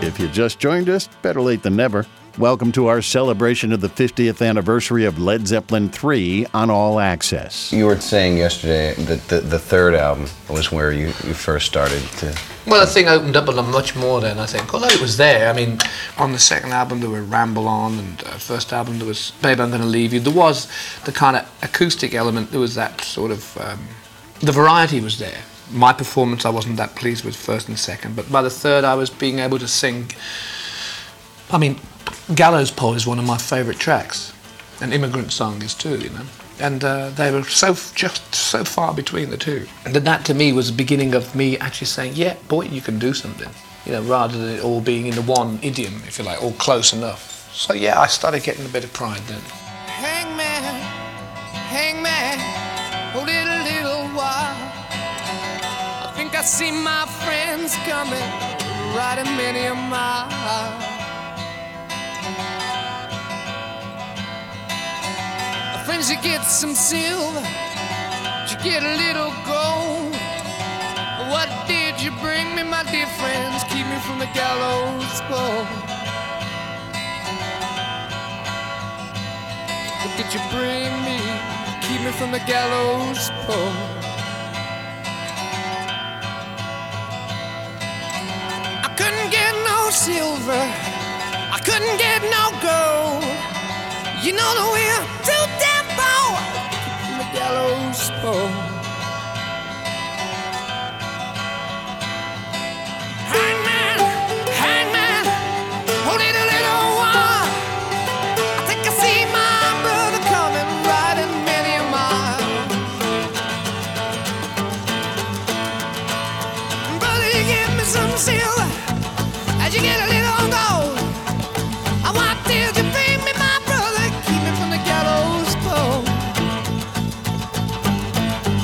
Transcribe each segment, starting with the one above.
If you just joined us, better late than never. Welcome to our celebration of the 50th anniversary of Led Zeppelin III on All Access. You were saying yesterday that the third album was where you first started to... Well, the thing opened up a lot much more then, I think. Although it was there, I mean, on the second album there were Ramble On, and first album there was Babe, I'm Gonna Leave You. There was the kind of acoustic element, there was that sort of... the variety was there. My performance I wasn't that pleased with first and second, but by the third I was being able to sing. I mean, Gallows Pole is one of my favourite tracks, and Immigrant Song is too, you know. And they were just so far between the two. And that to me was the beginning of me actually saying, yeah, boy, you can do something. You know, rather than it all being in the one idiom, if you like, all close enough. So yeah, I started getting a bit of pride then. Hangman, hold it a little while. I think I see my friends coming, riding many a mile. Friends, you get some silver, you get a little gold. What did you bring me, my dear friends? Keep me from the gallows pole. What did you bring me? Keep me from the gallows pole. I couldn't get no silver, I couldn't get no gold. You know that we're too damn poor from the gallows pole. Hangman, hold it a little while. I think I see my brother coming, riding many a mile. Brother, you give me some silver as you get a little gold. What did you bring me, my brother? Keep me from the gallows pole.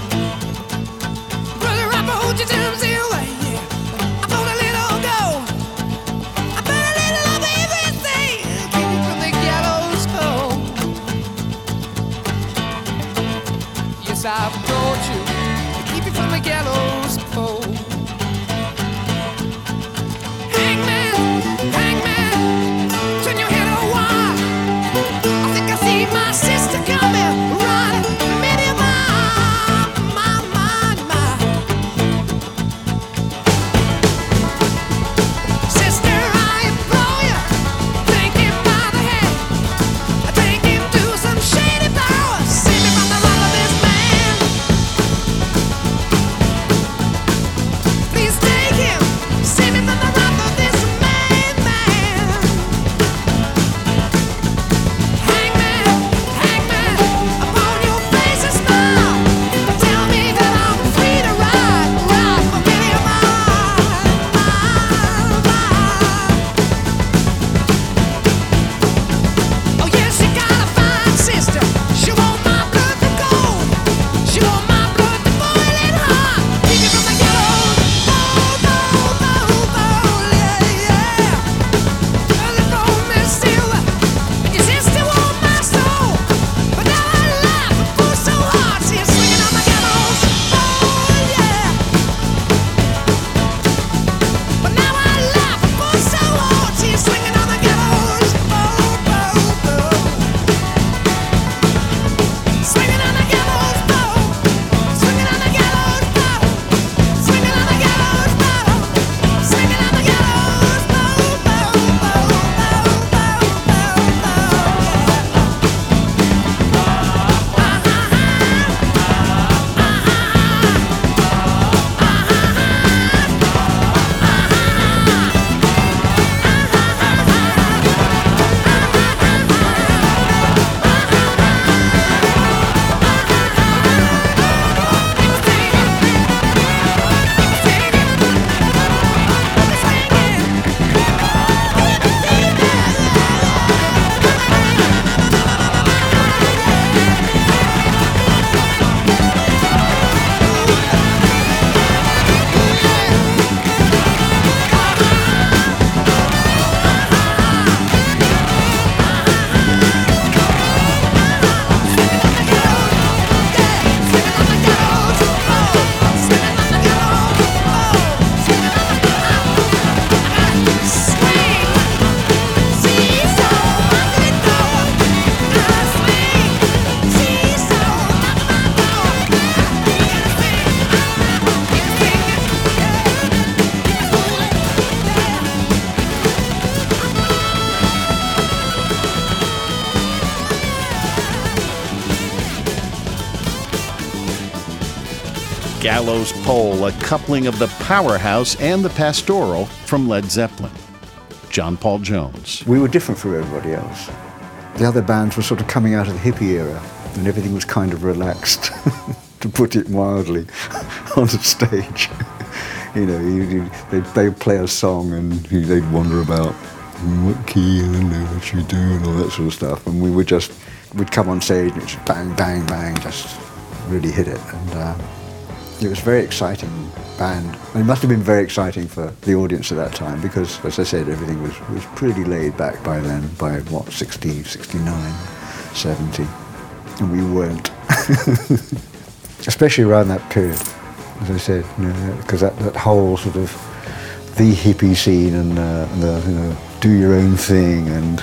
Gallows Pole, a coupling of the powerhouse and the pastoral from Led Zeppelin. John Paul Jones. We were different from everybody else. The other bands were sort of coming out of the hippie era, and everything was kind of relaxed, to put it mildly, on the stage. You know, they'd play a song and they'd wonder about what key and what you do and all that sort of stuff. And we'd come on stage and just bang, bang, bang, just really hit it. And it was a very exciting band. And it must have been very exciting for the audience at that time because, as I said, everything was pretty laid back by then, by 60, 69, 70. And we weren't. Especially around that period, as I said, because that whole sort of the hippie scene and the do your own thing, and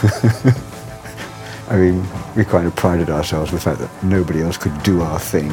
I mean, we kind of prided ourselves with the fact that nobody else could do our thing.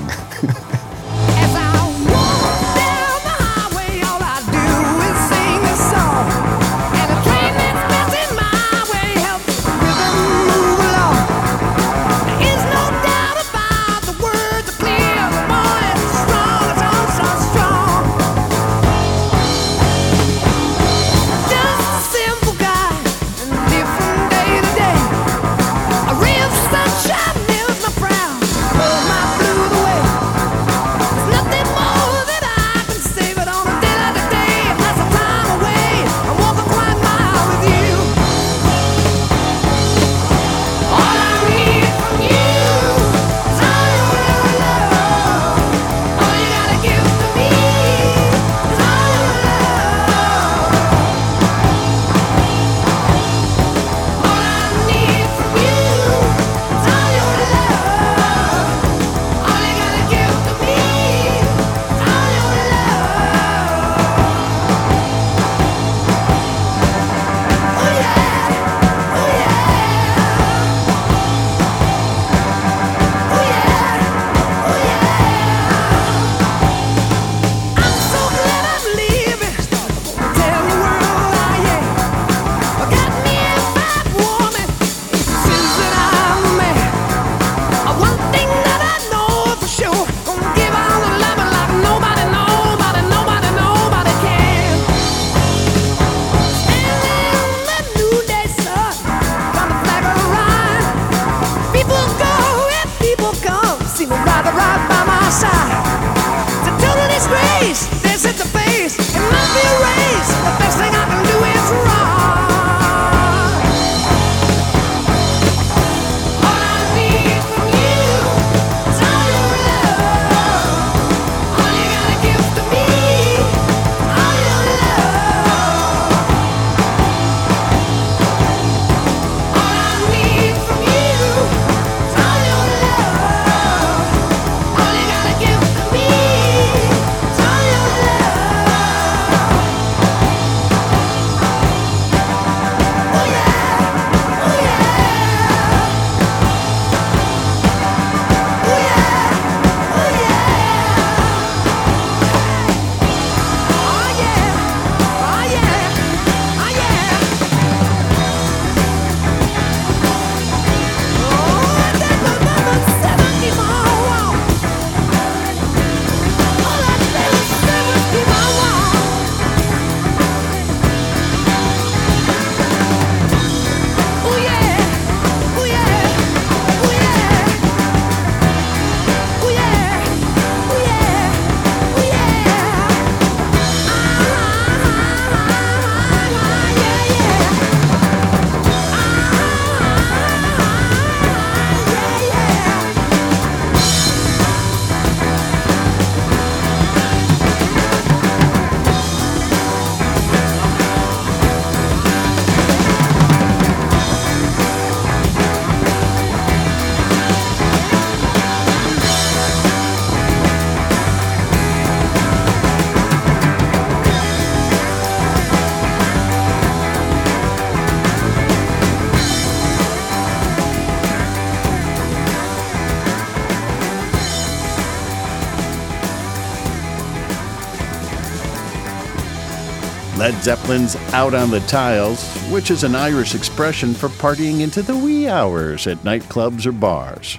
Led Zeppelin's Out on the Tiles, which is an Irish expression for partying into the wee hours at nightclubs or bars.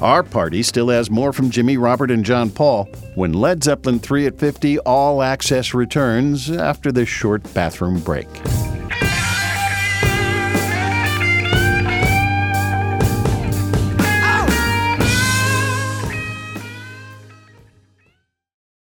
Our party still has more from Jimmy, Robert, and John Paul when Led Zeppelin 3 at 50 All Access returns after this short bathroom break.